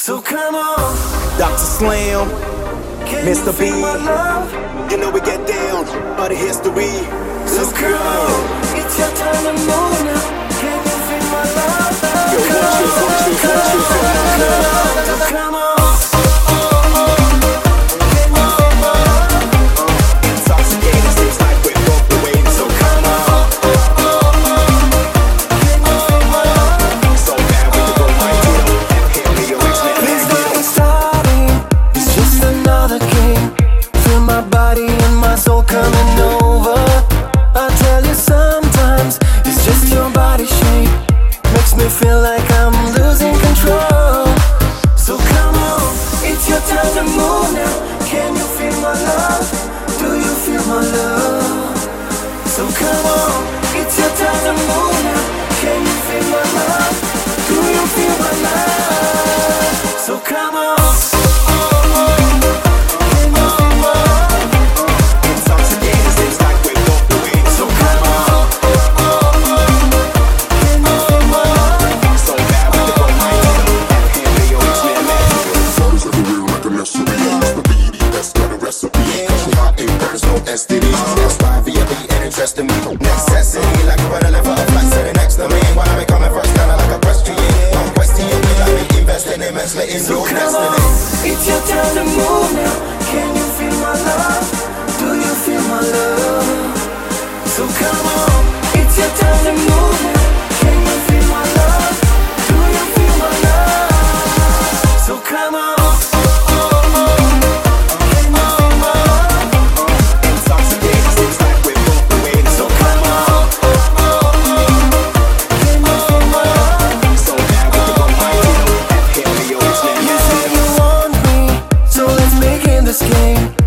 So come on, Dr. Slam, can Mr. you B. feel my love? You know we get down by the history. So Let's come go. on, it's your time to move now. Can you feel my love? Yo, want you, feel my love. So come on. Intoxicated, seems like we're both the way. So come on. So bad we could go right to the hit me your ex man. Please don't get started. It's just another game. Feel my body and my soul coming over. I tell you sometimes it's just your body shape makes me feel like I'm losing control. So come on, it's your time to move now. Can you feel my love? Do you feel my love? So come on, it's your time to move now. Can you feel my love? Do you feel my love? So come on. Can you feel my love? Intoxicated, seems like we're both the way. So come on. Can you feel my love? So bad we could go right to the hit me your ex man. Flowers everywhere like a nursery. The BD, that's got a recipe. She hot and burns, no STDs. That's why VIP ain't interested in me. Necessity, like a running for a flight sitting next to me. Why I be coming first, kinda like a question. One question, will I be investing immensely in So your come on, destiny? it's your time to move now. Can you feel my love? Do you feel my love? So come on, it's your time to move now. Can you feel my love? Do you feel my love? So come on. Can you feel my love? Intoxicated, seems like we're both the way. So come on. Can you feel my love? So bad we could go right to the hit me your ex man. You say you want me, so let's make it this game.